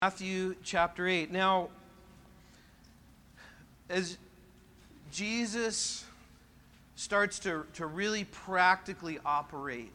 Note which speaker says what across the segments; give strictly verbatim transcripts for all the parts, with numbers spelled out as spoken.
Speaker 1: Matthew chapter eight. Now, as Jesus starts to, to really practically operate,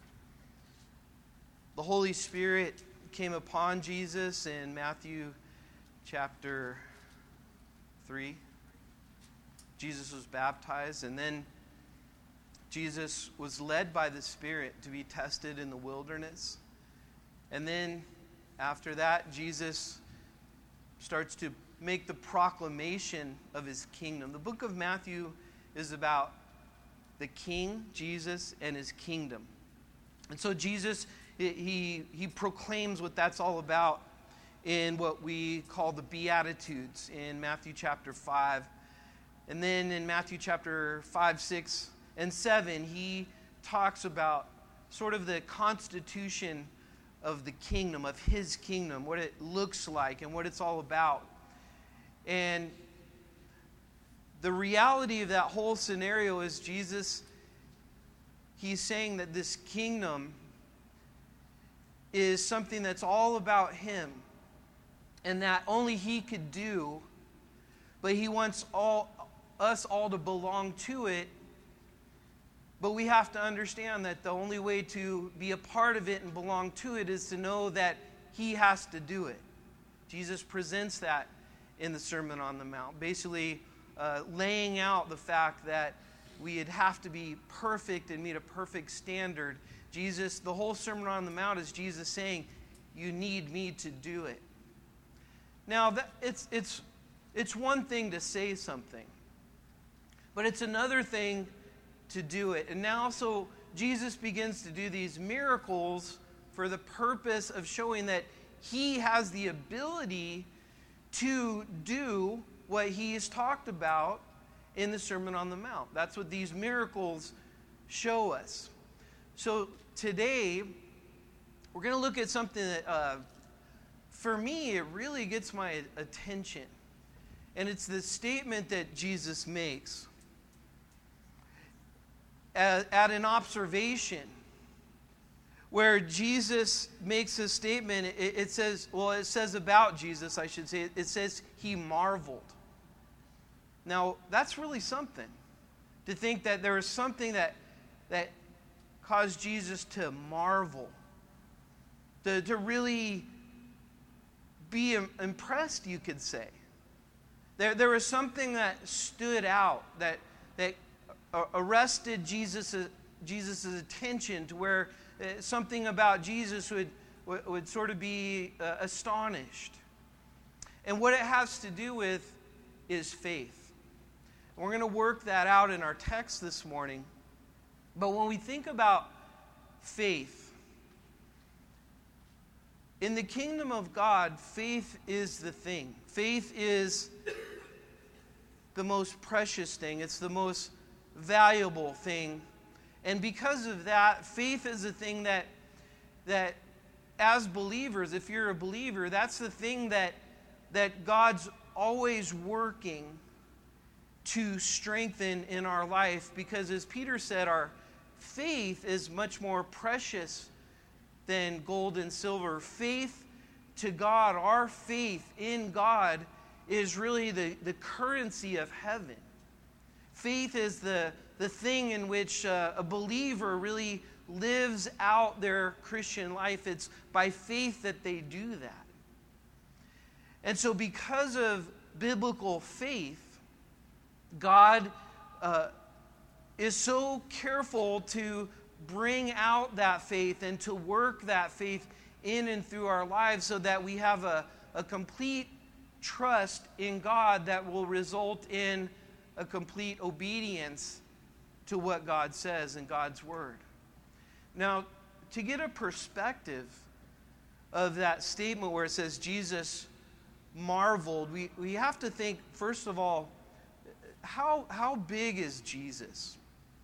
Speaker 1: the Holy Spirit came upon Jesus in Matthew chapter three. Jesus was baptized, and then Jesus was led by the Spirit to be tested in the wilderness. And then after that, Jesus starts to make the proclamation of his kingdom. The book of Matthew is about the King, Jesus, and his kingdom. And so Jesus, he, he proclaims what that's all about in what we call the Beatitudes in Matthew chapter five. And then in Matthew chapter five, six, and seven, he talks about sort of the constitution of the kingdom, of his kingdom, what it looks like and what it's all about. And the reality of that whole scenario is Jesus, he's saying that this kingdom is something that's all about him and that only he could do, but he wants all us all to belong to it. But we have to understand that the only way to be a part of it and belong to it is to know that he has to do it. Jesus presents that in the Sermon on the Mount, basically uh, laying out the fact that we'd have to be perfect and meet a perfect standard. Jesus, the whole Sermon on the Mount is Jesus saying, you need me to do it. Now, that, it's, it's, it's one thing to say something, but it's another thing to do it. And now so Jesus begins to do these miracles for the purpose of showing that he has the ability to do what he's talked about in the Sermon on the Mount. That's what these miracles show us. So today, we're going to look at something that, uh, for me, it really gets my attention. And it's the statement that Jesus makes At, at an observation where Jesus makes a statement. It, it says, well, it says about Jesus, I should say, it says he marveled. Now, that's really something, to think that there is something that, that caused Jesus to marvel, to, to really be impressed, you could say. There, there was something that stood out, that, that arrested Jesus' Jesus's attention, to where uh, something about Jesus would, would, would sort of be uh, astonished. And what it has to do with is faith. And we're going to work that out in our text this morning. But when we think about faith, in the kingdom of God, faith is the thing. Faith is the most precious thing. It's the most valuable thing. And because of that, faith is a thing that that as believers, if you're a believer, that's the thing that that God's always working to strengthen in our life, because as Peter said, our faith is much more precious than gold and silver. Faith to God, our faith in God, is really the, the currency of heaven. Faith is the, the thing in which uh, a believer really lives out their Christian life. It's by faith that they do that. And so because of biblical faith, God uh, is so careful to bring out that faith and to work that faith in and through our lives, so that we have a, a complete trust in God that will result in a complete obedience to what God says in God's Word. Now, to get a perspective of that statement where it says Jesus marveled, we, we have to think, first of all, how, how big is Jesus?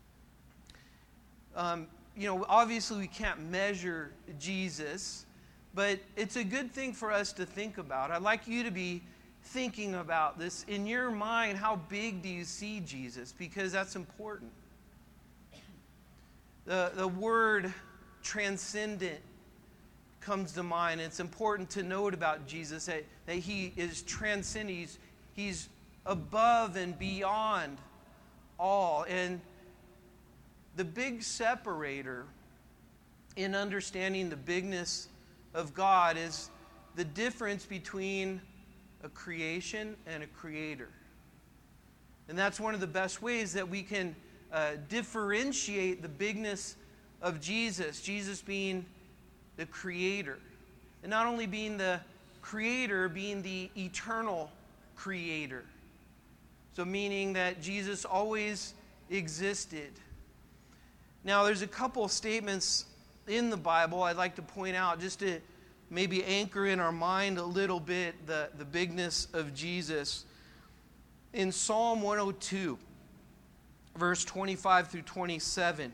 Speaker 1: Um, you know, obviously we can't measure Jesus, but it's a good thing for us to think about. I'd like you to be thinking about this. In your mind, how big do you see Jesus? Because that's important. The, the word transcendent comes to mind. It's important to note about Jesus that, that he is transcendent. He's, he's above and beyond all. And the big separator in understanding the bigness of God is the difference between a creation and a creator. And that's one of the best ways that we can uh, differentiate the bigness of Jesus. Jesus being the creator. And not only being the creator, being the eternal creator. So meaning that Jesus always existed. Now there's a couple of statements in the Bible I'd like to point out just to maybe anchor in our mind a little bit the, the bigness of Jesus. In Psalm one oh two, verse twenty-five through twenty-seven,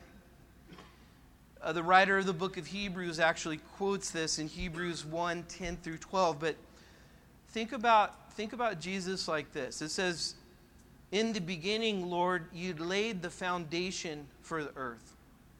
Speaker 1: uh, the writer of the book of Hebrews actually quotes this in Hebrews one, ten through twelve. But think about, think about Jesus like this. It says, "In the beginning, Lord, you laid the foundation for the earth.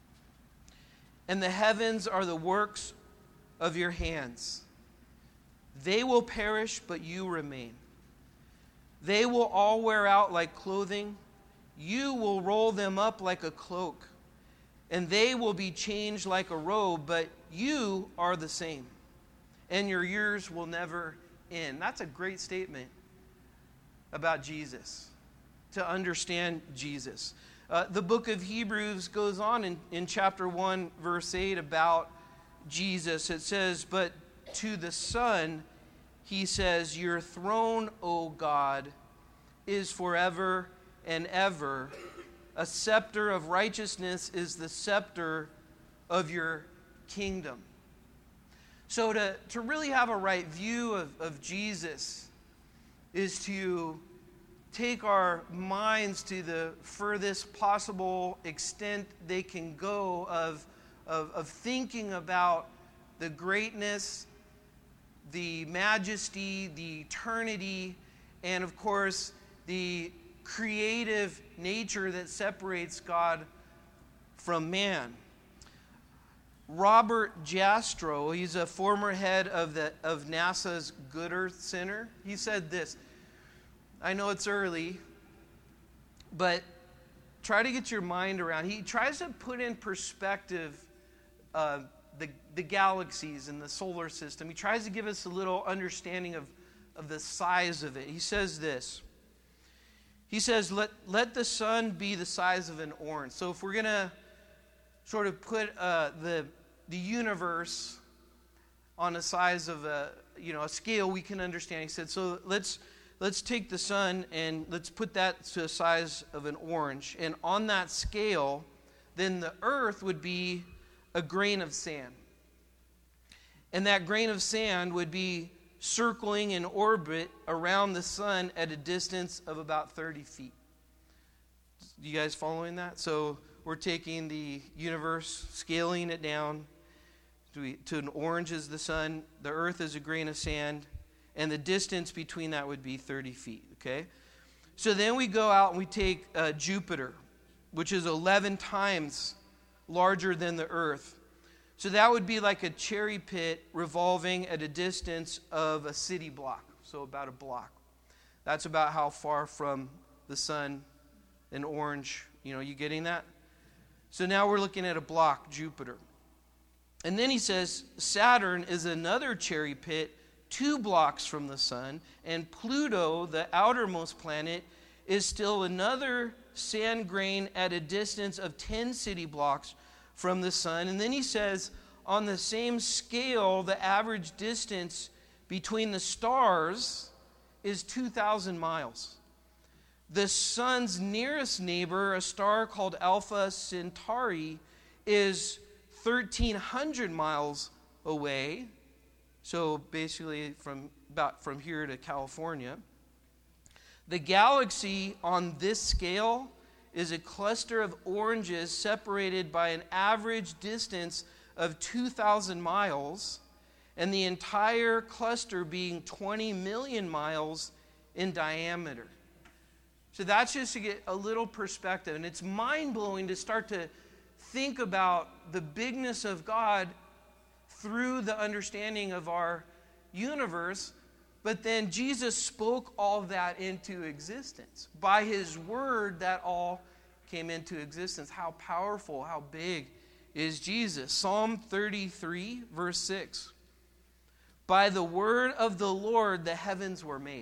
Speaker 1: And the heavens are the works of your hands. They will perish, but you remain. They will all wear out like clothing. You will roll them up like a cloak. And they will be changed like a robe, but you are the same. And your years will never end." That's a great statement about Jesus, to understand Jesus. Uh, the book of Hebrews goes on in, in chapter one, verse eight, about Jesus. It says, "But to the Son, he says, 'Your throne, O God, is forever and ever. A scepter of righteousness is the scepter of your kingdom.'" So to, to really have a right view of, of Jesus is to take our minds to the furthest possible extent they can go of, of, of thinking about the greatness, the majesty, the eternity, and of course, the creative nature that separates God from man. Robert Jastrow, he's a former head of, the, of NASA's Goddard Center, he said this. I know it's early, but try to get your mind around. He tries to put in perspective uh, the, the galaxies in the solar system. He tries to give us a little understanding of, of the size of it. He says this. He says, let, let the sun be the size of an orange. So if we're going to sort of put uh, the, the universe on the size of a, you know, a scale we can understand. He said, so let's... Let's take the sun and let's put that to the size of an orange. And on that scale, then the earth would be a grain of sand. And that grain of sand would be circling in orbit around the sun at a distance of about thirty feet. You guys following that? So we're taking the universe, scaling it down to, to an orange is the sun, the earth is a grain of sand, and the distance between that would be thirty feet, okay? So then we go out and we take uh, Jupiter, which is eleven times larger than the Earth. So that would be like a cherry pit revolving at a distance of a city block, so about a block. That's about how far from the sun an orange, you know, you getting that? So now we're looking at a block, Jupiter. And then he says Saturn is another cherry pit two blocks from the sun, and Pluto, the outermost planet, is still another sand grain at a distance of ten city blocks from the sun. And then he says, on the same scale, the average distance between the stars is two thousand miles. The sun's nearest neighbor, a star called Alpha Centauri, is thirteen hundred miles away. So basically from about from here to California. The galaxy on this scale is a cluster of oranges separated by an average distance of two thousand miles, and the entire cluster being twenty million miles in diameter. So that's just to get a little perspective. And it's mind-blowing to start to think about the bigness of God through the understanding of our universe, but then Jesus spoke all that into existence. By his word, that all came into existence. How powerful, how big is Jesus? Psalm thirty-three, verse six. By the word of the Lord, the heavens were made,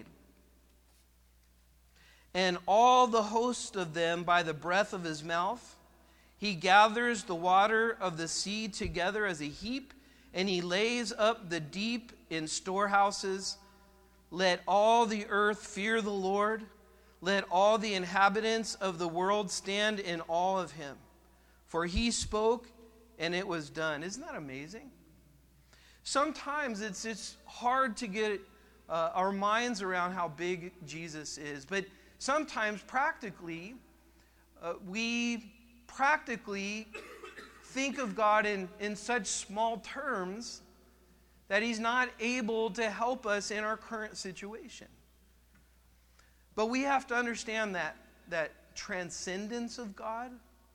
Speaker 1: and all the host of them by the breath of his mouth. He gathers the water of the sea together as a heap, and he lays up the deep in storehouses. Let all the earth fear the Lord. Let all the inhabitants of the world stand in awe of him. For he spoke, and it was done. Isn't that amazing? Sometimes it's, it's hard to get uh, our minds around how big Jesus is. But sometimes practically, uh, we practically think of God in, in such small terms that he's not able to help us in our current situation. But we have to understand that, that transcendence of God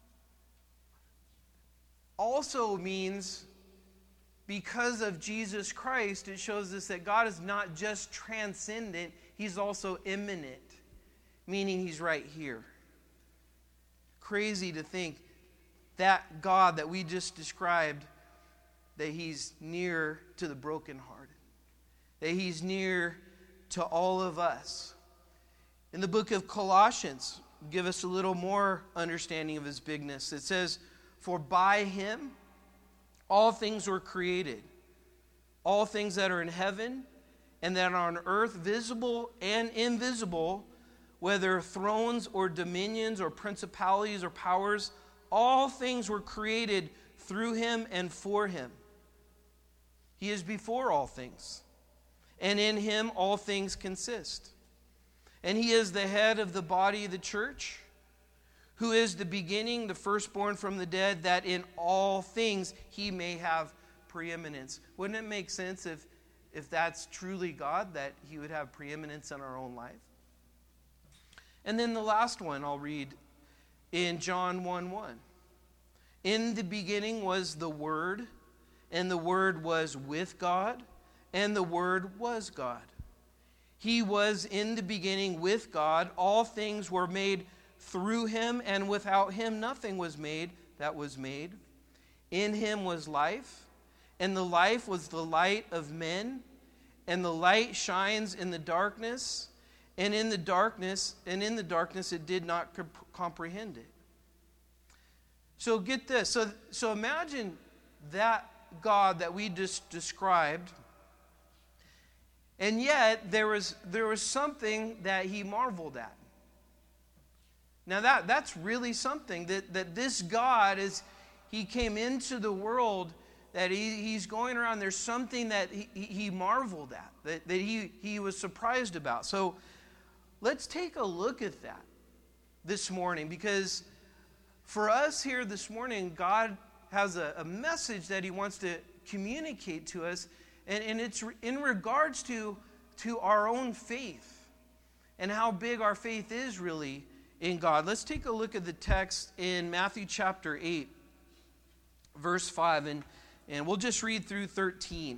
Speaker 1: also means, because of Jesus Christ, it shows us that God is not just transcendent, he's also immanent, meaning he's right here. Crazy to think that God that we just described, that he's near to the brokenhearted, that he's near to all of us. In the book of Colossians, give us a little more understanding of his bigness. It says, for by him all things were created, all things that are in heaven and that are on earth, visible and invisible, whether thrones or dominions or principalities or powers, all things were created through him and for him. He is before all things, and in him all things consist. And he is the head of the body of the church, who is the beginning, the firstborn from the dead, that in all things he may have preeminence. Wouldn't it make sense if, if that's truly God, that he would have preeminence in our own life? And then the last one I'll read in John one one. In the beginning was the Word, and the Word was with God, and the Word was God. He was in the beginning with God. All things were made through him, and without him nothing was made that was made. In him was life, and the life was the light of men, and the light shines in the darkness, and in the darkness, and in the darkness it did not comp- comprehend it. So get this. So, so imagine that God that we just described, and yet there was there was something that he marveled at. Now that that's really something, that, that this God, is he came into the world, that he, he's going around, there's something that he, he marveled at, that, that he, he was surprised about. So let's take a look at that this morning, because for us here this morning, God has a, a message that he wants to communicate to us, and, and it's in regards to, to our own faith and how big our faith is really in God. Let's take a look at the text in Matthew chapter eight, verse five, and, and we'll just read through thirteen.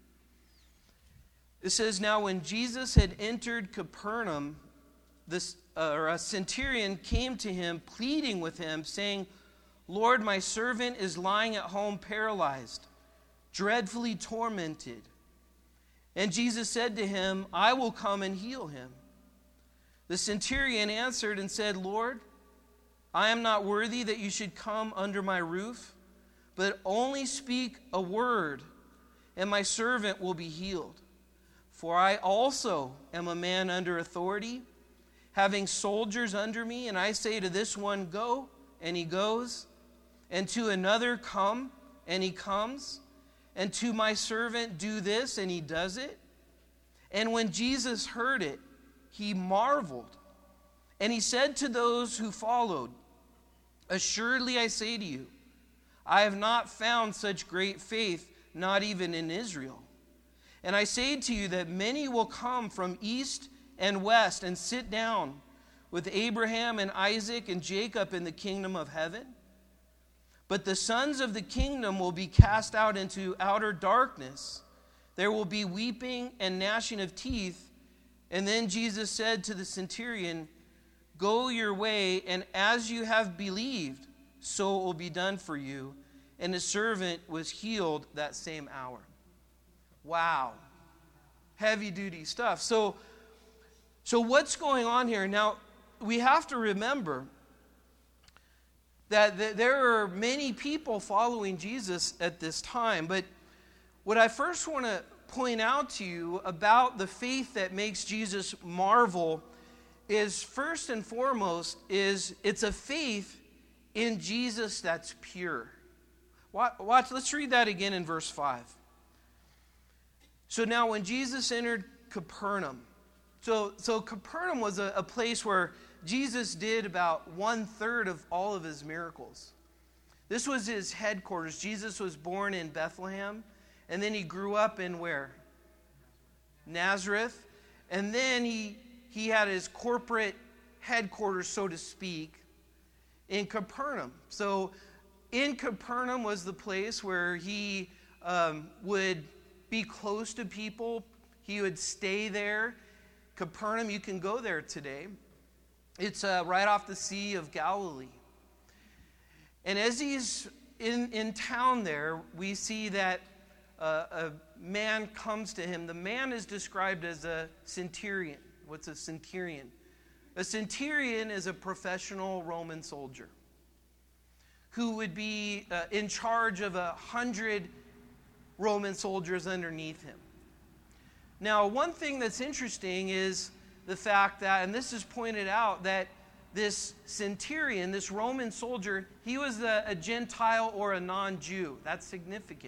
Speaker 1: It says, now when Jesus had entered Capernaum, this, uh, or a centurion came to him, pleading with him, saying, Lord, my servant is lying at home paralyzed, dreadfully tormented. And Jesus said to him, I will come and heal him. The centurion answered and said, Lord, I am not worthy that you should come under my roof, but only speak a word, and my servant will be healed. For I also am a man under authority, having soldiers under me, and I say to this one, go, and he goes, and to another, come, and he comes, and to my servant, do this, and he does it. And when Jesus heard it, he marveled, and he said to those who followed, assuredly I say to you, I have not found such great faith, not even in Israel. And I say to you that many will come from east and west and sit down with Abraham and Isaac and Jacob in the kingdom of heaven. But the sons of the kingdom will be cast out into outer darkness. There will be weeping and gnashing of teeth. And then Jesus said to the centurion, go your way, and as you have believed, so it will be done for you. And the servant was healed that same hour. Wow. Heavy duty stuff. So, so what's going on here? Now, we have to remember that th- there are many people following Jesus at this time. But what I first want to point out to you about the faith that makes Jesus marvel is, first and foremost, is it's a faith in Jesus that's pure. Watch, watch, let's read that again in verse five. So now when Jesus entered Capernaum, so, so Capernaum was a, a place where Jesus did about one-third of all of his miracles. This was his headquarters. Jesus was born in Bethlehem, and then he grew up in where? Nazareth. And then he, he had his corporate headquarters, so to speak, in Capernaum. So in Capernaum was the place where he um, would be close to people. He would stay there. Capernaum, you can go there today. It's uh, right off the Sea of Galilee. And as he's in, in town there, we see that uh, a man comes to him. The man is described as a centurion. What's a centurion? A centurion is a professional Roman soldier who would be uh, in charge of a hundred Roman soldiers underneath him. Now, one thing that's interesting is the fact that, and this is pointed out, that this centurion, this Roman soldier, he was a, a Gentile or a non-Jew. That's significant.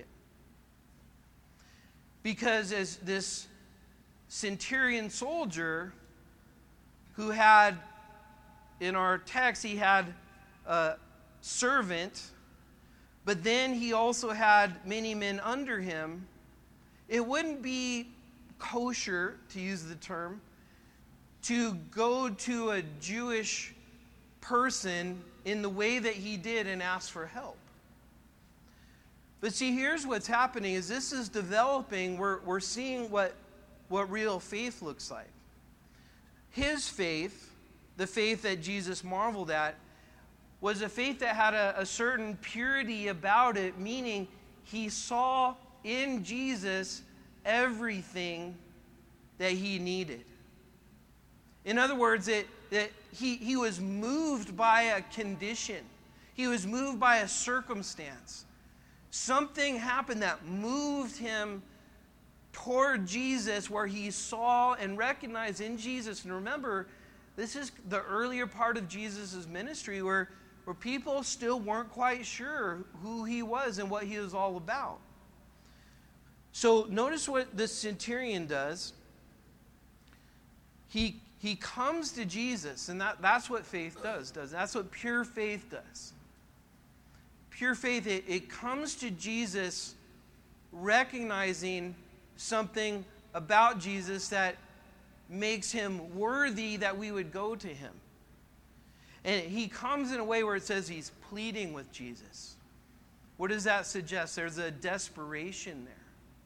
Speaker 1: Because as this centurion soldier, who had, in our text, he had a servant, but then he also had many men under him, it wouldn't be kosher, to use the term, to go to a Jewish person in the way that he did and ask for help. But see, here's what's happening is this is developing. We're, we're seeing what, what real faith looks like. His faith, the faith that Jesus marveled at, was a faith that had a, a certain purity about it, meaning he saw in Jesus everything that he needed. In other words, it, that he, he was moved by a condition. He was moved by a circumstance. Something happened that moved him toward Jesus, where he saw and recognized in Jesus. And remember, this is the earlier part of Jesus' ministry where, where people still weren't quite sure who he was and what he was all about. So notice what this centurion does. He, he comes to Jesus, and that, that's what faith does, does. That's what pure faith does. Pure faith, it, it comes to Jesus recognizing something about Jesus that makes him worthy that we would go to him. And he comes in a way where it says he's pleading with Jesus. What does that suggest? There's a desperation there.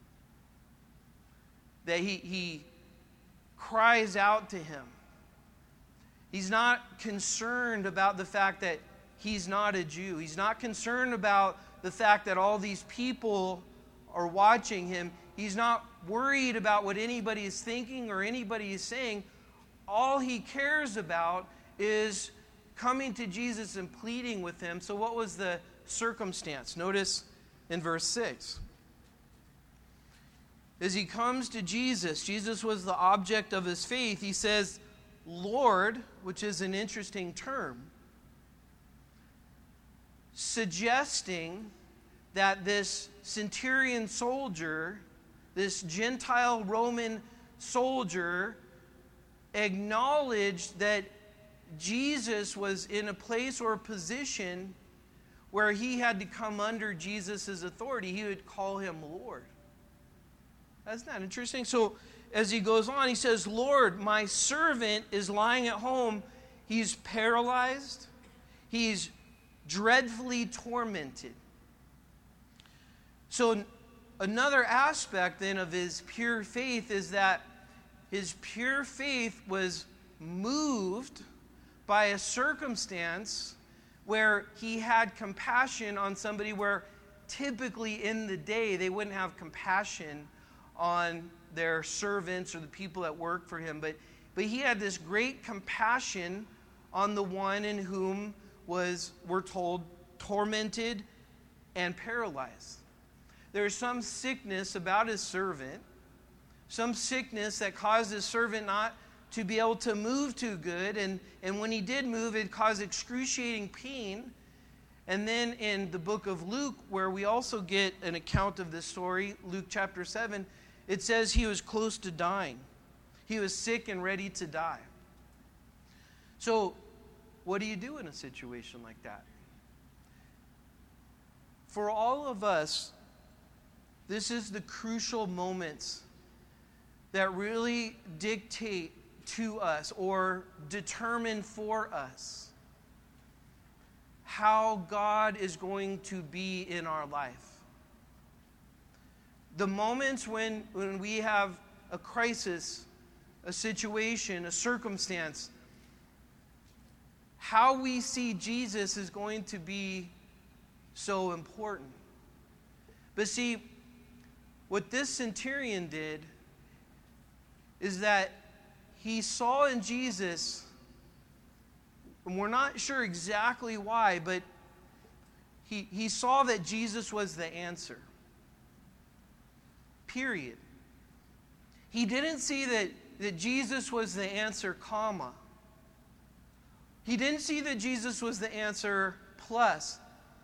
Speaker 1: That he, he cries out to him. He's not concerned about the fact that he's not a Jew. He's not concerned about the fact that all these people are watching him. He's not worried about what anybody is thinking or anybody is saying. All he cares about is coming to Jesus and pleading with him. So what was the circumstance? Notice in verse six. As he comes to Jesus, Jesus was the object of his faith. He says, Lord, which is an interesting term, suggesting that this centurion soldier, this Gentile Roman soldier, acknowledged that Jesus was in a place or a position where he had to come under Jesus' authority. He would call him Lord. Isn't that interesting? So as he goes on, he says, Lord, my servant is lying at home. He's paralyzed. He's dreadfully tormented. So another aspect then of his pure faith is that his pure faith was moved by a circumstance where he had compassion on somebody where typically in the day they wouldn't have compassion on their servants or the people that work for him. But, but he had this great compassion on the one in whom was, we're told, tormented and paralyzed. There's some sickness about his servant, some sickness that caused his servant not to be able to move too good. And, and when he did move, it caused excruciating pain. And then in the book of Luke, where we also get an account of this story, Luke chapter seven, it says he was close to dying. He was sick and ready to die. So, what do you do in a situation like that? For all of us, this is the crucial moments that really dictate to us or determine for us how God is going to be in our life. The moments when, when we have a crisis, a situation, a circumstance, how we see Jesus is going to be so important. But see, what this centurion did is that he saw in Jesus, and we're not sure exactly why, but he, he saw that Jesus was the answer. Period. He didn't see that, that Jesus was the answer, comma. He didn't see that Jesus was the answer, plus.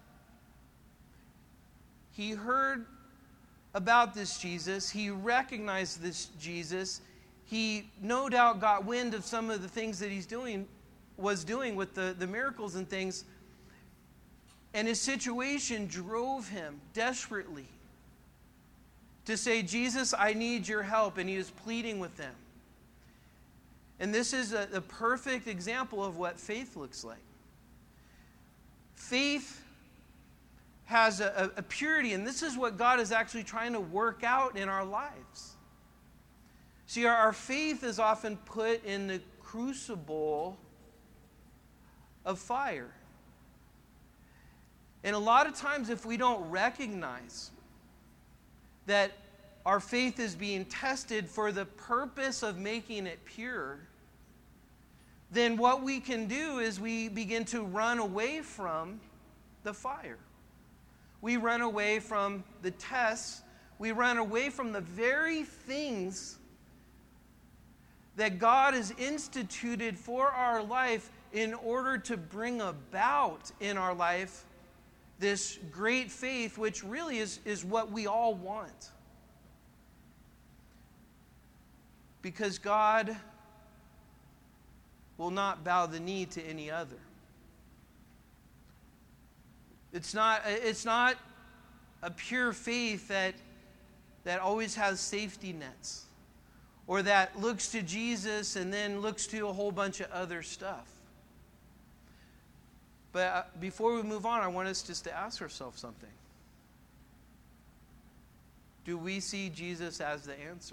Speaker 1: He heard about this Jesus. He recognized this Jesus. He no doubt got wind of some of the things that he's doing, was doing with the, the miracles and things. And his situation drove him desperately to say, Jesus, I need your help. And he was pleading with them. And this is a, a perfect example of what faith looks like. Faith has a, a purity, and this is what God is actually trying to work out in our lives. See, our, our faith is often put in the crucible of fire. And a lot of times, if we don't recognize that our faith is being tested for the purpose of making it pure, then what we can do is we begin to run away from the fire. We run away from the tests. We run away from the very things that God has instituted for our life in order to bring about in our life this great faith, which really is, is what we all want. Because God will not bow the knee to any other. It's not, it's not a pure faith that, that always has safety nets, or that looks to Jesus and then looks to a whole bunch of other stuff. But before we move on, I want us just to ask ourselves something. Do we see Jesus as the answer?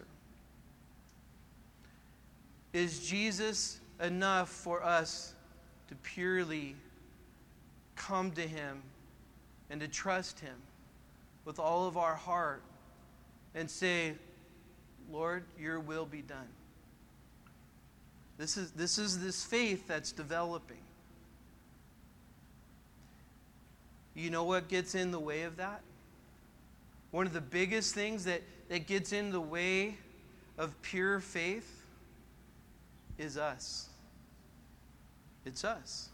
Speaker 1: Is Jesus enough for us to purely come to him and to trust him with all of our heart and say, Lord, your will be done? This is, this is this faith that's developing. You know what gets in the way of that? One of the biggest things that, that gets in the way of pure faith is us. It's us.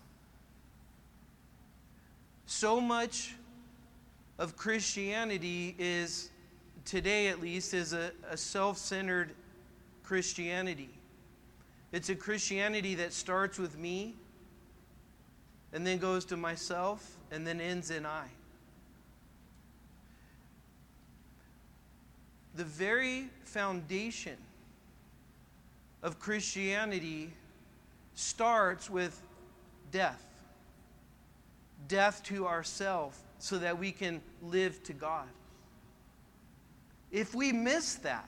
Speaker 1: So much of Christianity is, today at least, is a, a self-centered Christianity. It's a Christianity that starts with me and then goes to myself and then ends in I. The very foundation of Christianity starts with death. death to ourselves so that we can live to God. If we miss that,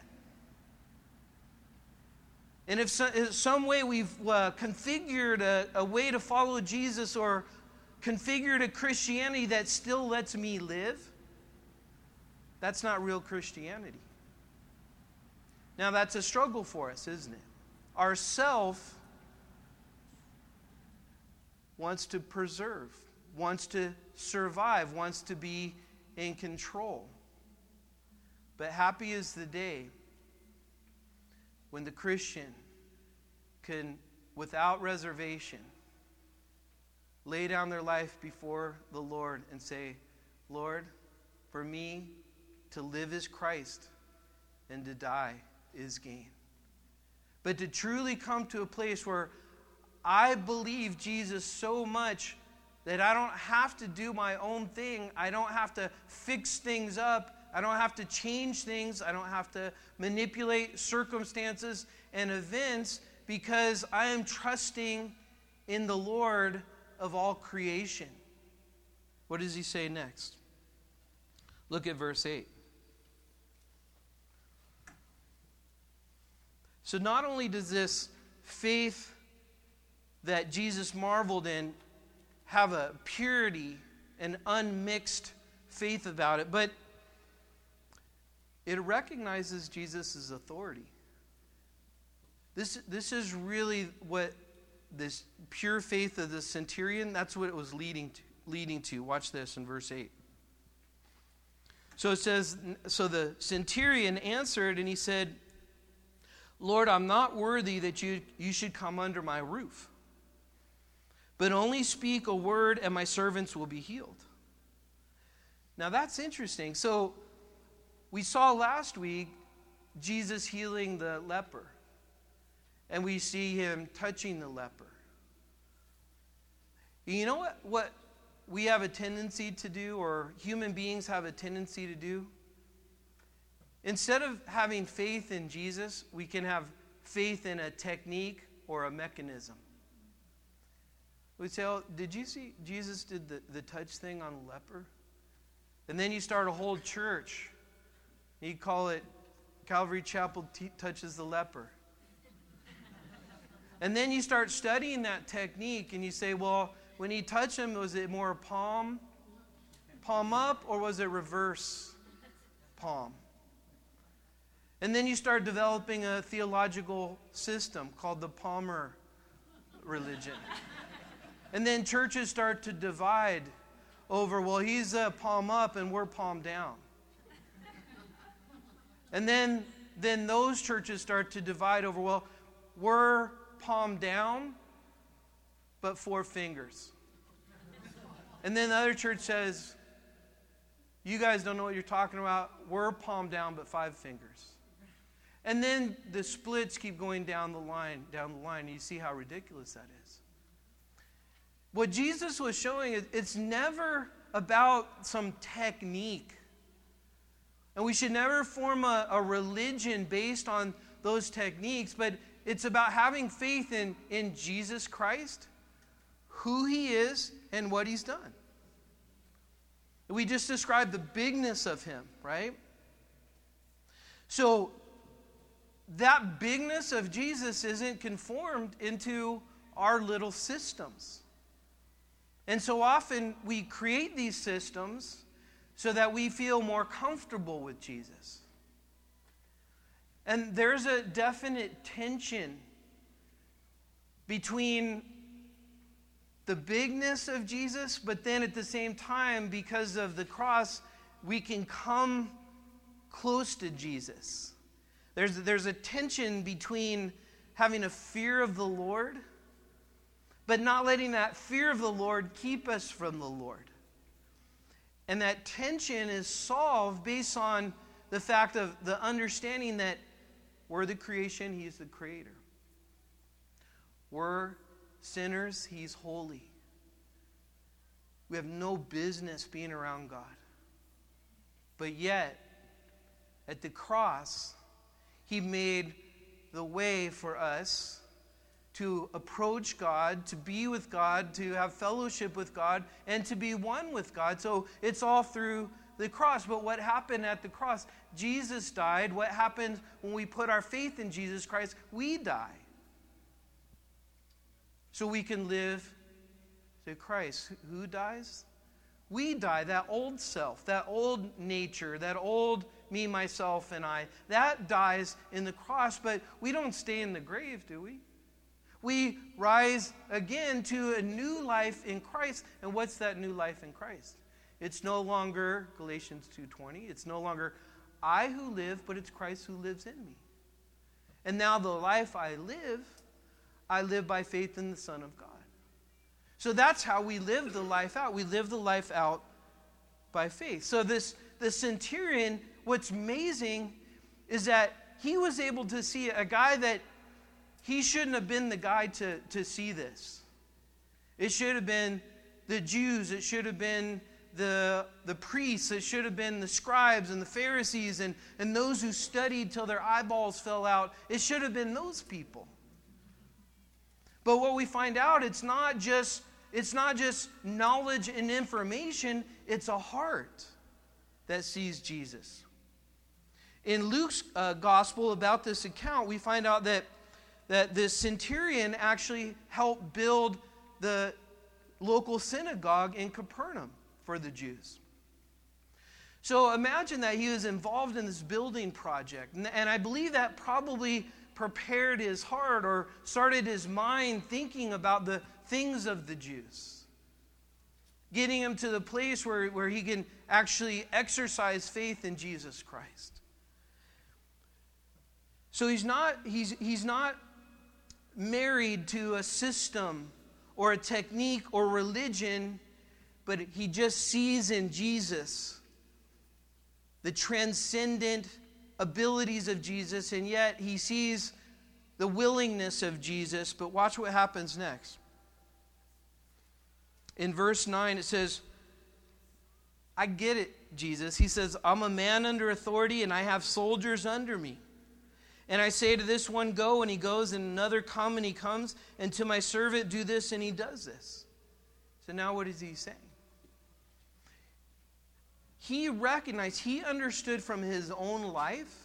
Speaker 1: and if so, in some way we've uh, configured a, a way to follow Jesus or configured a Christianity that still lets me live, that's not real Christianity. Now that's a struggle for us, isn't it? Our self wants to preserve, wants to survive, wants to be in control. But happy is the day when the Christian can, without reservation, lay down their life before the Lord and say, Lord, for me to live is Christ and to die is gain. But to truly come to a place where I believe Jesus so much that I don't have to do my own thing. I don't have to fix things up. I don't have to change things. I don't have to manipulate circumstances and events because I am trusting in the Lord of all creation. What does he say next? Look at verse eight. So not only does this faith that Jesus marveled in have a purity and unmixed faith about it, but it recognizes Jesus' authority. This, this is really what this pure faith of the centurion, that's what it was leading to. Leading to. Watch this in verse eight. So it says, so the centurion answered and he said, Lord, I'm not worthy that you, you should come under my roof. But only speak a word and my servants will be healed. Now that's interesting. So we saw last week Jesus healing the leper. And we see him touching the leper. You know what, what we have a tendency to do, or human beings have a tendency to do? Instead of having faith in Jesus, we can have faith in a technique or a mechanism. We say, oh, did you see Jesus did the, the touch thing on a leper? And then you start a whole church. You call it Calvary Chapel T- Touches the Leper. And then you start studying that technique and you say, well, when he touched him, was it more palm, palm up, or was it reverse palm? And then you start developing a theological system called the Palmer religion. And then churches start to divide over, well, he's uh, palm up and we're palm down. And then, then those churches start to divide over, well, we're palm down, but four fingers. And then the other church says, you guys don't know what you're talking about. We're palm down, but five fingers. And then the splits keep going down the line, down the line. And you see how ridiculous that is. What Jesus was showing is it's never about some technique. And we should never form a, a religion based on those techniques, but it's about having faith in, in Jesus Christ, who he is, and what he's done. We just described the bigness of him, right? So that bigness of Jesus isn't conformed into our little systems. And so often we create these systems so that we feel more comfortable with Jesus. And there's a definite tension between the bigness of Jesus, but then at the same time, because of the cross, we can come close to Jesus. There's, there's a tension between having a fear of the Lord, but not letting that fear of the Lord keep us from the Lord. And that tension is solved based on the fact of the understanding that we're the creation, he's the creator. We're sinners, he's holy. We have no business being around God. But yet, at the cross, he made the way for us to approach God, to be with God, to have fellowship with God, and to be one with God. So it's all through the cross. But what happened at the cross? Jesus died. What happened when we put our faith in Jesus Christ? We die. So we can live to Christ. Who dies? We die. That old self, that old nature, that old me, myself, and I, that dies in the cross. But we don't stay in the grave, do we? We rise again to a new life in Christ. And what's that new life in Christ? It's no longer, Galatians two twenty, it's no longer I who live, but it's Christ who lives in me. And now the life I live, I live by faith in the Son of God. So that's how we live the life out. We live the life out by faith. So this the centurion, what's amazing is that he was able to see a guy that he shouldn't have been the guy to, to see this. It should have been the Jews. It should have been the, the priests. It should have been the scribes and the Pharisees and, and those who studied till their eyeballs fell out. It should have been those people. But what we find out, it's not just, it's not just knowledge and information. It's a heart that sees Jesus. In Luke's uh, gospel about this account, we find out that that this centurion actually helped build the local synagogue in Capernaum for the Jews. So imagine that he was involved in this building project. And, and I believe that probably prepared his heart or started his mind thinking about the things of the Jews. Getting him to the place where, where he can actually exercise faith in Jesus Christ. So he's not, he's, he's not married to a system or a technique or religion, but he just sees in Jesus the transcendent abilities of Jesus, and yet he sees the willingness of Jesus. But watch what happens next. In verse nine it says, I get it, Jesus. He says, I'm a man under authority and I have soldiers under me. And I say to this one, go, and he goes, and another, come, and he comes, and to my servant, do this, and he does this. So now what is he saying? He recognized, he understood from his own life,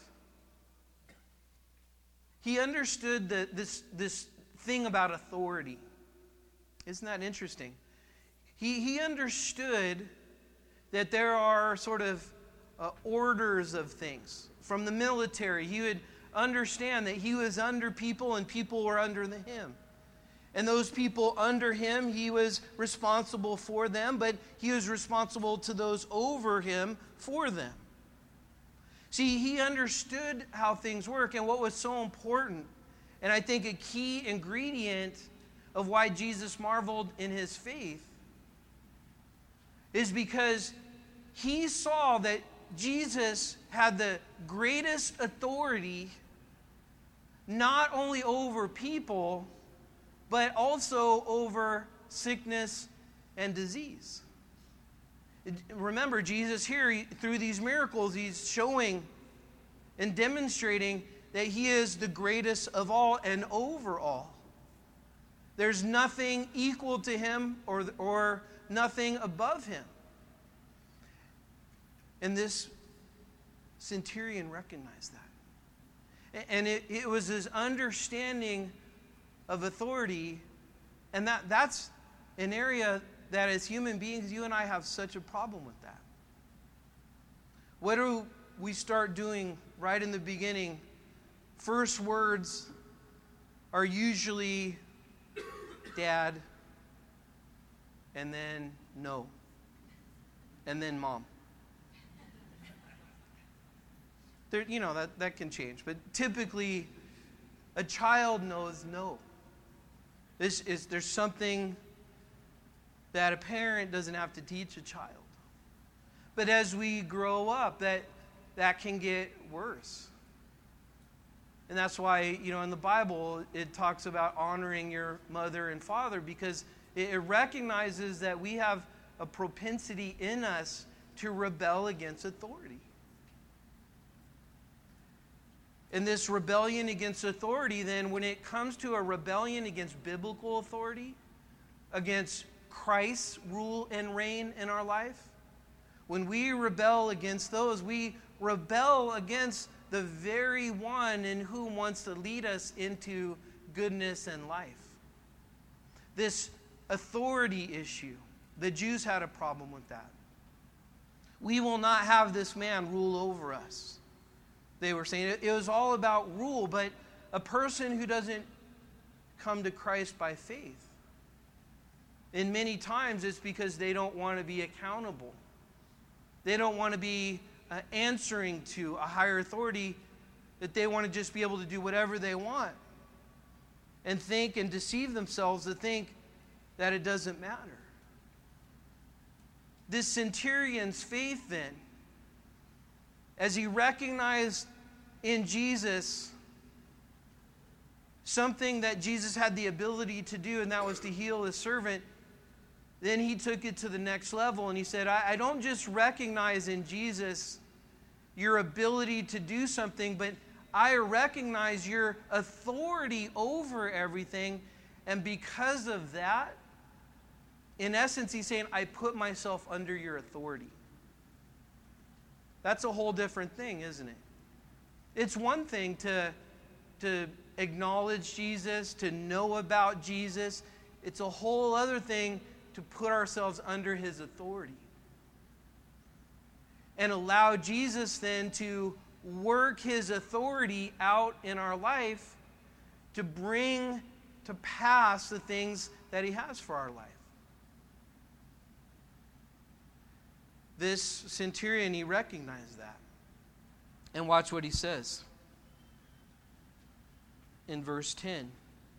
Speaker 1: he understood the, this, this thing about authority. Isn't that interesting? He, he understood that there are sort of uh, orders of things. From the military, he would understand that he was under people and people were under him. And those people under him, he was responsible for them, but he was responsible to those over him for them. See, he understood how things work, and what was so important, and I think a key ingredient of why Jesus marveled in his faith, is because he saw that Jesus had the greatest authority not only over people, but also over sickness and disease. Remember, Jesus here, he, through these miracles, he's showing and demonstrating that he is the greatest of all and over all. There's nothing equal to him or, or nothing above him. And this centurion recognized that. And it, it was his understanding of authority, and that, that's an area that as human beings, you and I have such a problem with that. What do we start doing right in the beginning? First words are usually dad, and then no, and then mom. There, you know, that, that can change. But typically, a child knows no. This is, there's something that a parent doesn't have to teach a child. But as we grow up, that, that can get worse. And that's why, you know, in the Bible, it talks about honoring your mother and father, because it, it recognizes that we have a propensity in us to rebel against authority. And this rebellion against authority, then, when it comes to a rebellion against biblical authority, against Christ's rule and reign in our life, when we rebel against those, we rebel against the very one in whom wants to lead us into goodness and life. This authority issue, the Jews had a problem with that. We will not have this man rule over us. They were saying it was all about rule, but a person who doesn't come to Christ by faith, and many times it's because they don't want to be accountable. They don't want to be uh, answering to a higher authority, that they want to just be able to do whatever they want and think and deceive themselves to think that it doesn't matter. This centurion's faith then, as he recognized in Jesus something that Jesus had the ability to do, and that was to heal his servant, then he took it to the next level and he said, I, I don't just recognize in Jesus your ability to do something, but I recognize your authority over everything. And because of that, in essence, he's saying, I put myself under your authority. That's a whole different thing, isn't it? It's one thing to, to acknowledge Jesus, to know about Jesus. It's a whole other thing to put ourselves under his authority. And allow Jesus then to work his authority out in our life to bring to pass the things that he has for our life. This centurion, he recognized that. And watch what he says in verse ten.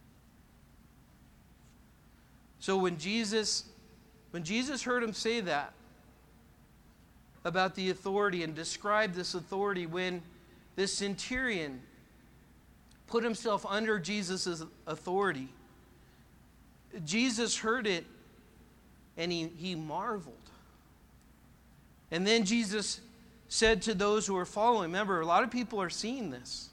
Speaker 1: So when Jesus, when Jesus heard him say that about the authority and describe this authority, when this centurion put himself under Jesus' authority, Jesus heard it and he, he marveled. And then Jesus said to those who were following, remember, a lot of people are seeing this.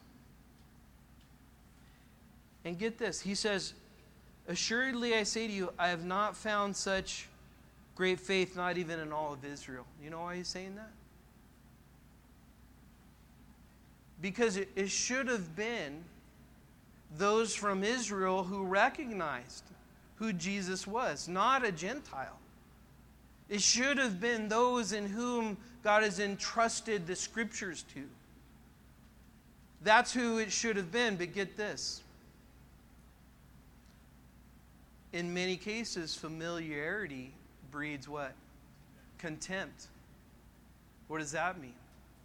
Speaker 1: And get this, he says, assuredly I say to you, I have not found such great faith, not even in all of Israel. You know why he's saying that? Because it, it should have been those from Israel who recognized who Jesus was, not a Gentile. It should have been those in whom God has entrusted the scriptures to. That's who it should have been, but get this. In many cases, familiarity breeds what? Contempt. What does that mean?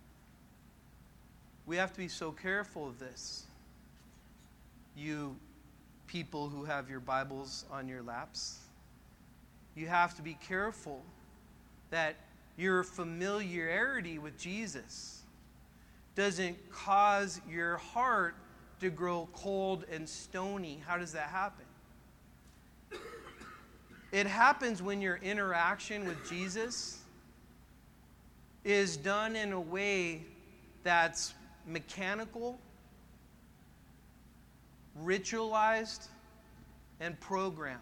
Speaker 1: We have to be so careful of this. You people who have your Bibles on your laps, you have to be careful that your familiarity with Jesus doesn't cause your heart to grow cold and stony. How does that happen? It happens when your interaction with Jesus is done in a way that's mechanical, ritualized, and programmed.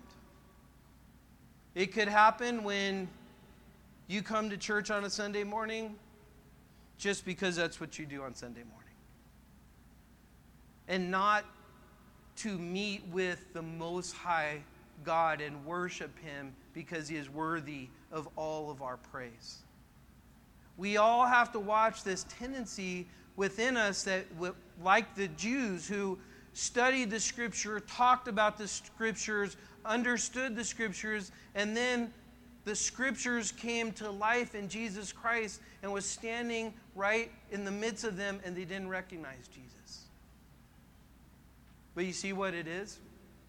Speaker 1: It could happen when you come to church on a Sunday morning just because that's what you do on Sunday morning. And not to meet with the Most High God and worship him because he is worthy of all of our praise. We all have to watch this tendency within us that, like the Jews who studied the scripture, talked about the scriptures, understood the scriptures, and then the scriptures came to life in Jesus Christ and was standing right in the midst of them, and they didn't recognize Jesus. But you see what it is?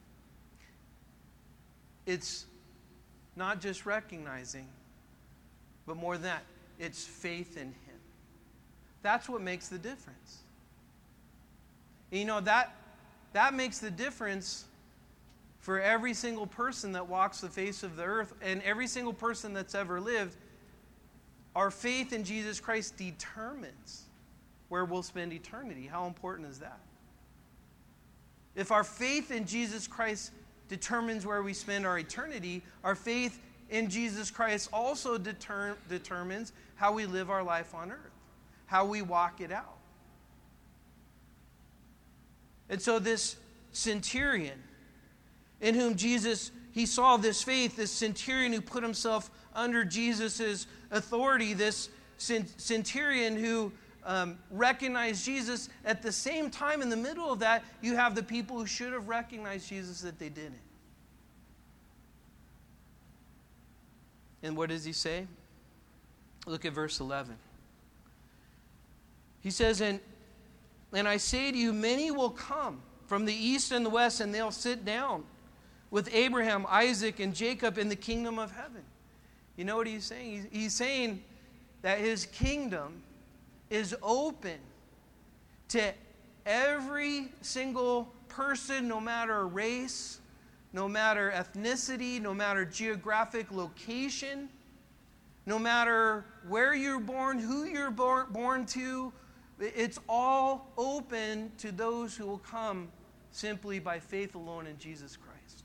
Speaker 1: It's not just recognizing, but more than that, it's faith in him. That's what makes the difference. And you know, that, that makes the difference for every single person that walks the face of the earth and every single person that's ever lived. Our faith in Jesus Christ determines where we'll spend eternity. How important is that? If our faith in Jesus Christ determines where we spend our eternity, our faith in Jesus Christ also deter- determines how we live our life on earth, how we walk it out. And so this centurion, in whom Jesus, he saw this faith, this centurion who put himself under Jesus' authority, this centurion who um, recognized Jesus. At the same time, in the middle of that, you have the people who should have recognized Jesus that they didn't. And what does he say? Look at verse eleven. He says, and, and I say to you, many will come from the east and the west, and they'll sit down with Abraham, Isaac, and Jacob in the kingdom of heaven. You know what he's saying? He's, he's saying that his kingdom is open to every single person, no matter race, no matter ethnicity, no matter geographic location, no matter where you're born, who you're born, born to. It's all open to those who will come simply by faith alone in Jesus Christ.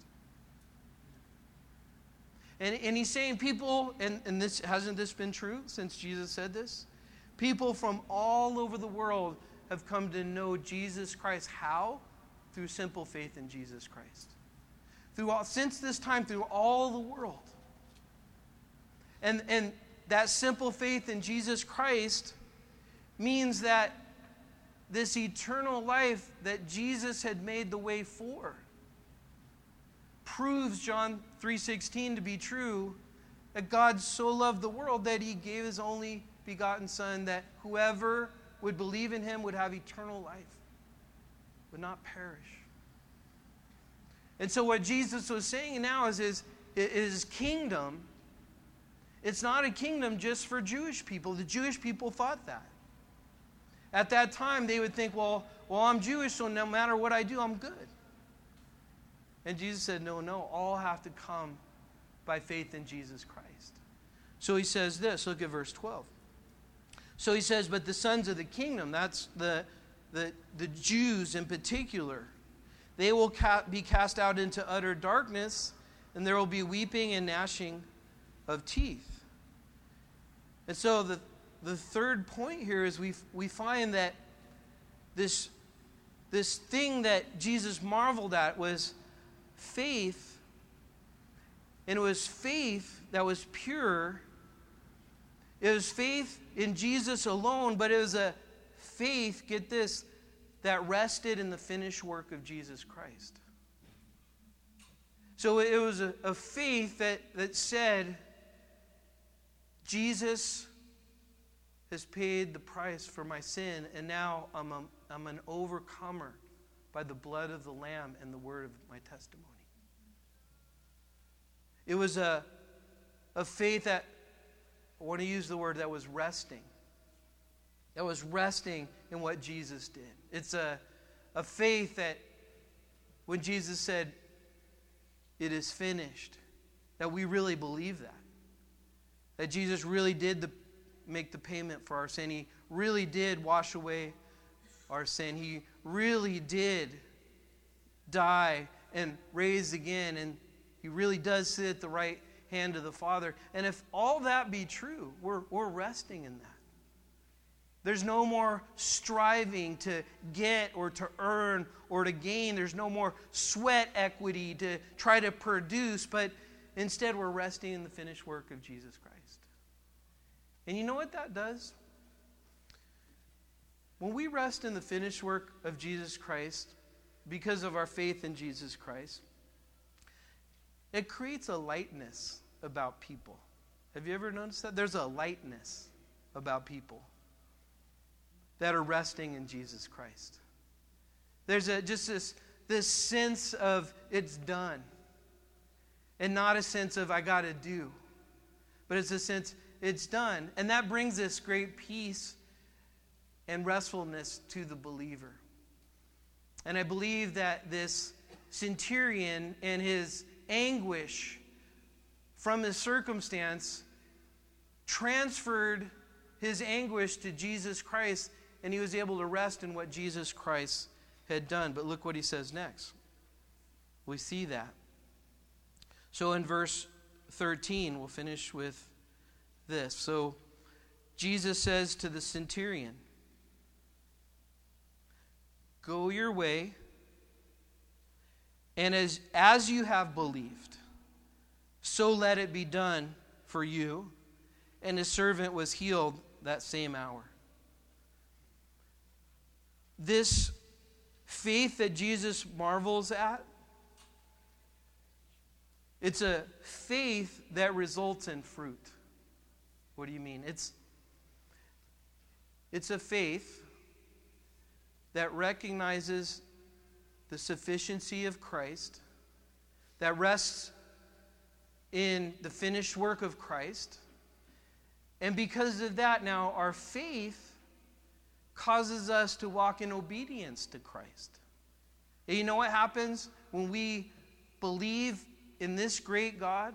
Speaker 1: And, and he's saying people, and, and this hasn't this been true since Jesus said this? People from all over the world have come to know Jesus Christ. How? Through simple faith in Jesus Christ. Through all, since this time, through all the world. And, and that simple faith in Jesus Christ means that this eternal life that Jesus had made the way for proves John three sixteen to be true, that God so loved the world that he gave his only begotten Son, that whoever would believe in him would have eternal life, would not perish. And so what Jesus was saying now is his, his kingdom, it's not a kingdom just for Jewish people. The Jewish people thought that. At that time, they would think, well, well, I'm Jewish, so no matter what I do, I'm good. And Jesus said, no, no, all have to come by faith in Jesus Christ. So he says this, look at verse twelve. So he says, but the sons of the kingdom, that's the, the, the Jews in particular, they will ca- be cast out into utter darkness, and there will be weeping and gnashing of teeth. And so the, the third point here is we, we find that this, this thing that Jesus marveled at was faith, and it was faith that was pure. It was faith in Jesus alone, but it was a faith, get this, that rested in the finished work of Jesus Christ. So it was a, a faith that, that said, Jesus has paid the price for my sin, and now I'm, a, I'm an overcomer by the blood of the Lamb and the word of my testimony. It was a, a faith that, I want to use the word, that was resting. That was resting in what Jesus did. It's a, a faith that when Jesus said, it is finished, that we really believe that. That Jesus really did the, make the payment for our sin. He really did wash away our sin. He really did die and raise again. And he really does sit at the right hand of the Father. And if all that be true, we're, we're resting in that. There's no more striving to get or to earn or to gain. There's no more sweat equity to try to produce, but instead we're resting in the finished work of Jesus Christ. And you know what that does? When we rest in the finished work of Jesus Christ because of our faith in Jesus Christ, it creates a lightness about people. Have you ever noticed that? There's a lightness about people that are resting in Jesus Christ. There's a, just this, this sense of it's done. And not a sense of I got to do. But it's a sense it's done. And that brings this great peace and restfulness to the believer. And I believe that this centurion and his anguish from his circumstance transferred his anguish to Jesus Christ, and he was able to rest in what Jesus Christ had done. But look what he says next. We see that. So in verse thirteen, we'll finish with this. So Jesus says to the centurion, "Go your way, and as, as you have believed, so let it be done for you." And his servant was healed that same hour. This faith that Jesus marvels at, it's a faith that results in fruit. What do you mean? It's, it's a faith that recognizes the sufficiency of Christ, that rests in the finished work of Christ. And because of that, now our faith causes us to walk in obedience to Christ. And you know what happens when we believe in this great God?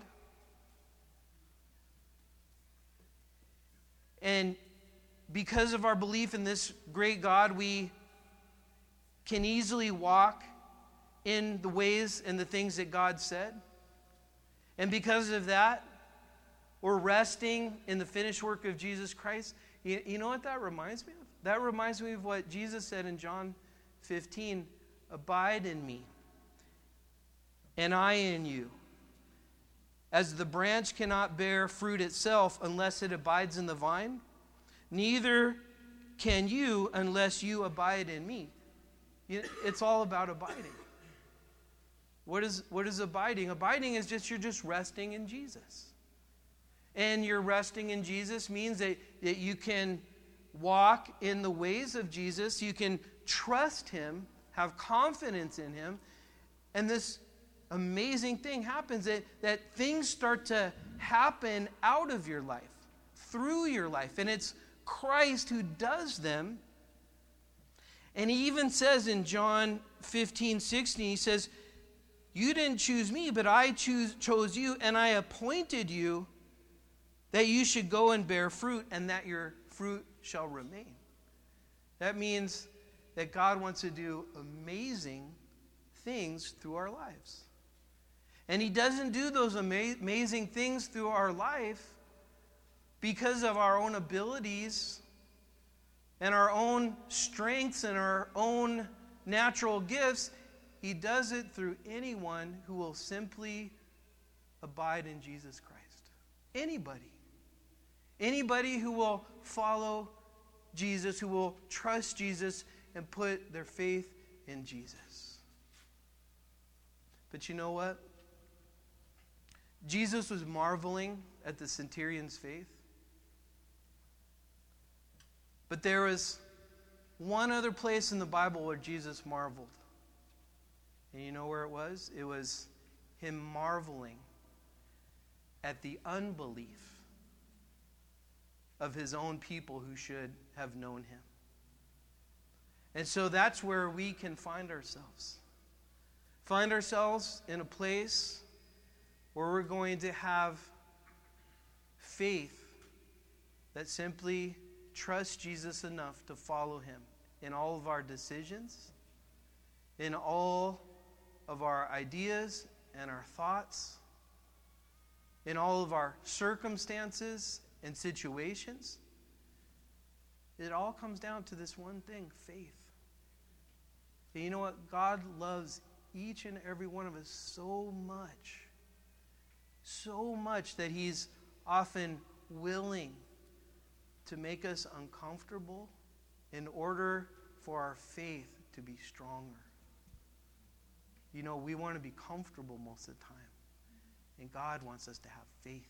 Speaker 1: And because of our belief in this great God, we can easily walk in the ways and the things that God said. And because of that, we're resting in the finished work of Jesus Christ. You, you know what that reminds me of? That reminds me of what Jesus said in John fifteen, "Abide in me, and I in you. As the branch cannot bear fruit itself unless it abides in the vine, neither can you unless you abide in me." It's all about abiding. What is, what is abiding? Abiding is just, you're just resting in Jesus. And you're resting in Jesus means that, that you can walk in the ways of Jesus. You can trust him, have confidence in him. And this amazing thing happens, that, that things start to happen out of your life, through your life. And it's Christ who does them. And he even says in John fifteen, sixteen, he says, "You didn't choose me, but I choose, chose you, and I appointed you that you should go and bear fruit, and that your fruit shall remain." That means that God wants to do amazing things through our lives. And he doesn't do those ama- amazing things through our life because of our own abilities and our own strengths and our own natural gifts. He does it through anyone who will simply abide in Jesus Christ. Anybody. Anybody who will follow Jesus, who will trust Jesus and put their faith in Jesus. But you know what? Jesus was marveling at the centurion's faith. But there was one other place in the Bible where Jesus marveled. And you know where it was? It was him marveling at the unbelief of his own people who should have known him. And so that's where we can find ourselves. Find ourselves in a place where we're going to have faith that simply trusts Jesus enough to follow him in all of our decisions, in all of our ideas and our thoughts, in all of our circumstances and situations. It all comes down to this one thing, faith. And you know what? God loves each and every one of us so much, so much that he's often willing to make us uncomfortable in order for our faith to be stronger. You know, we want to be comfortable most of the time, and God wants us to have faith.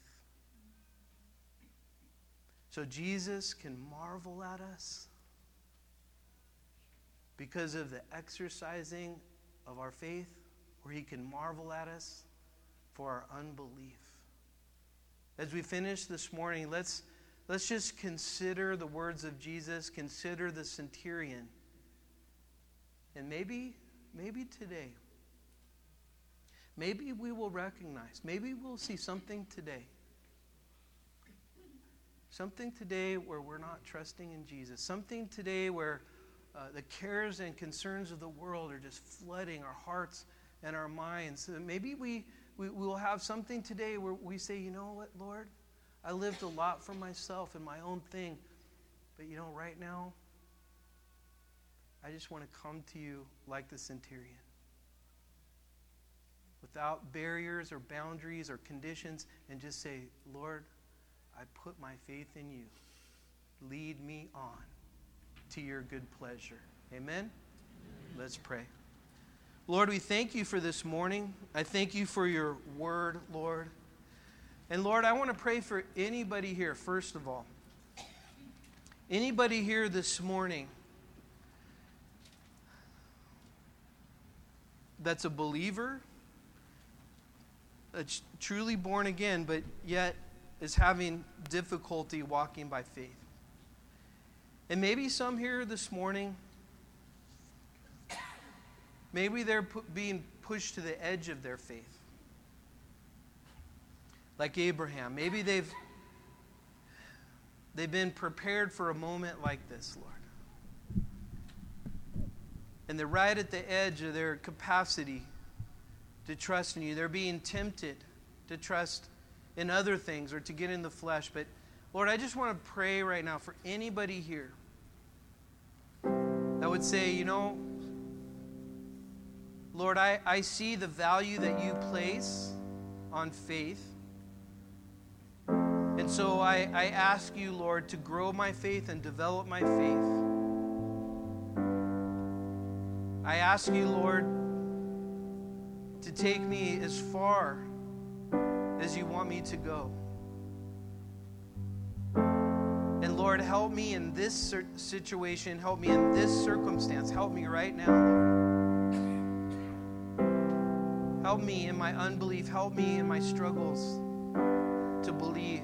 Speaker 1: So Jesus can marvel at us because of the exercising of our faith, or he can marvel at us for our unbelief. As we finish this morning, let's let's just consider the words of Jesus, consider the centurion. And maybe, maybe today, maybe we will recognize, maybe we'll see something today Something today where we're not trusting in Jesus. Something today where uh, the cares and concerns of the world are just flooding our hearts and our minds. So maybe we, we will have something today where we say, you know what, Lord? I lived a lot for myself and my own thing. But you know, right now, I just want to come to you like the centurion. Without barriers or boundaries or conditions, and just say, Lord, I put my faith in you. Lead me on to your good pleasure. Amen? Amen. Let's pray. Lord, we thank you for this morning. I thank you for your word, Lord. And Lord, I want to pray for anybody here, first of all. Anybody here this morning that's a believer, that's truly born again, but yet is having difficulty walking by faith. And maybe some here this morning, maybe they're pu- being pushed to the edge of their faith. Like Abraham. Maybe they've they've been prepared for a moment like this, Lord. And they're right at the edge of their capacity to trust in you. They're being tempted to trust in other things or to get in the flesh. But Lord, I just want to pray right now for anybody here that would say, you know, Lord, I, I see the value that you place on faith. And so I, I ask you, Lord, to grow my faith and develop my faith. I ask you, Lord, to take me as far as you want me to go. And Lord, help me in this situation. Help me in this circumstance. Help me right now, Lord. Help me in my unbelief. Help me in my struggles to believe.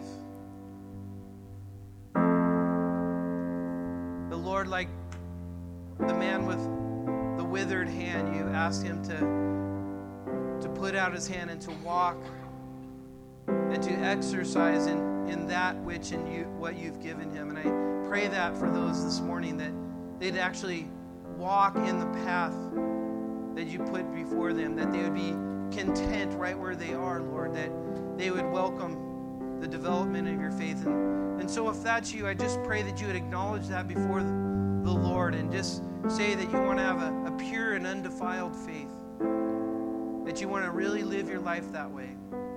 Speaker 1: But Lord, like the man with the withered hand, you asked him to, to put out his hand and to walk and to exercise in, in that which in you what you've given him. And I pray that for those this morning, that they'd actually walk in the path that you put before them, that they would be content right where they are, Lord, that they would welcome the development of your faith. And, and so if that's you, I just pray that you would acknowledge that before the, the Lord and just say that you want to have a, a pure and undefiled faith, that you want to really live your life that way.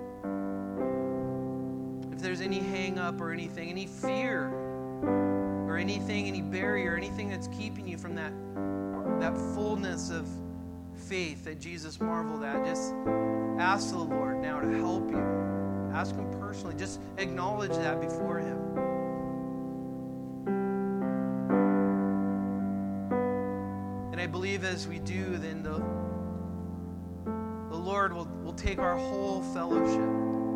Speaker 1: If there's any hang up or anything, any fear or anything, any barrier, anything that's keeping you from that, that fullness of faith that Jesus marveled at, just ask the Lord now to help you. Ask him personally. Just acknowledge that before him. And I believe as we do, then the, the Lord will, will take our whole fellowship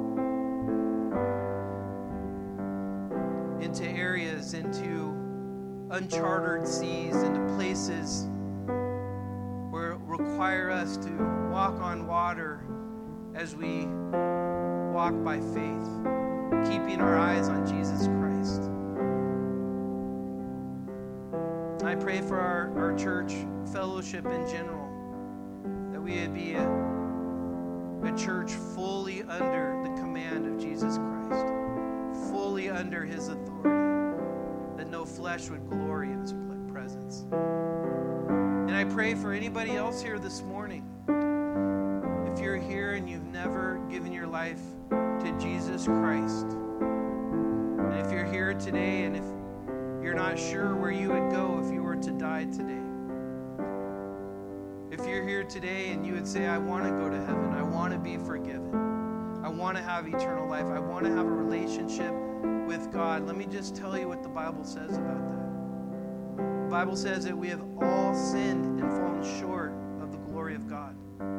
Speaker 1: into areas, into uncharted seas, into places where it will require us to walk on water as we walk by faith, keeping our eyes on Jesus Christ. I pray for our, our church fellowship in general, that we would be a, a church fully under the command of Jesus Christ, fully under his authority, that no flesh would glory in his presence. And I pray for anybody else here this morning. If you're here and you've never given your life to Jesus Christ, and if you're here today and if you're not sure where you would go if you were to die today, if you're here today and you would say, I want to go to heaven, I want to be forgiven, I want to have eternal life, I want to have a relationship with God, let me just tell you what the Bible says about that. The Bible says that we have all sinned and fallen short of the glory of God.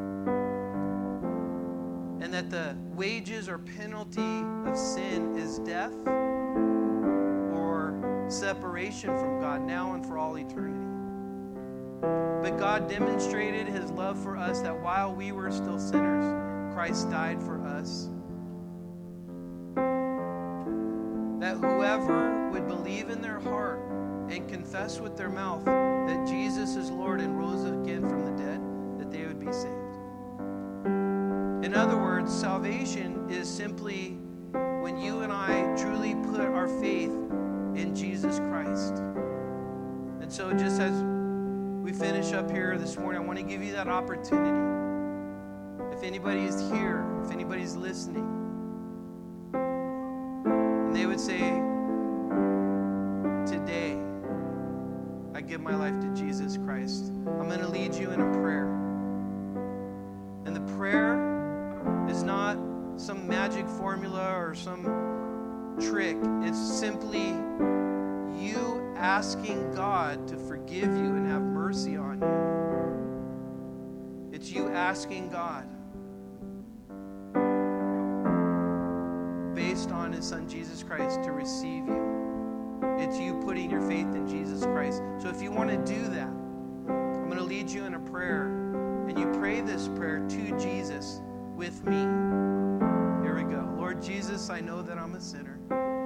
Speaker 1: And that the wages or penalty of sin is death or separation from God now and for all eternity. But God demonstrated his love for us, that while we were still sinners, Christ died for us. that whoever would believe in their heart and confess with their mouth that Jesus is Lord and rose again from the dead, that they would be saved. In other words, salvation is simply when you and I truly put our faith in Jesus Christ. And so just as we finish up here this morning, I want to give you that opportunity. If anybody is here, if anybody's listening, and they would say, today, I give my life to Jesus Christ. I'm going to lead you in a prayer. And the prayer is not some magic formula or some trick. It's simply you asking God to forgive you and have mercy on you. It's you asking God based on His Son Jesus Christ to receive you. It's you putting your faith in Jesus Christ. So if you want to do that, I'm going to lead you in a prayer, and you pray this prayer to Jesus with me. Here we go. Lord Jesus, I know that I'm a sinner.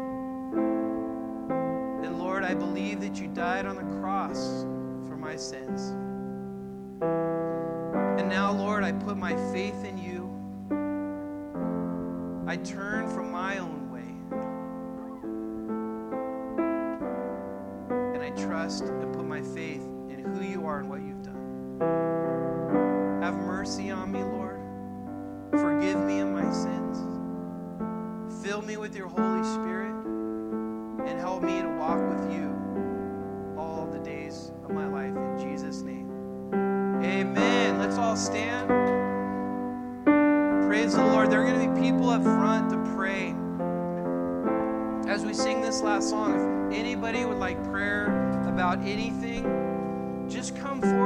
Speaker 1: And Lord, I believe that you died on the cross for my sins. And now, Lord, I put my faith in you. I turn from my own way. And I trust and put my faith in who you are and what you've done. Have mercy on me, Lord. Forgive me of my sins. Fill me with your Holy Spirit and help me to walk with you all the days of my life. In Jesus' name. Amen. Let's all stand. Praise the Lord. There are going to be people up front to pray. As we sing this last song, if anybody would like prayer about anything, just come forward.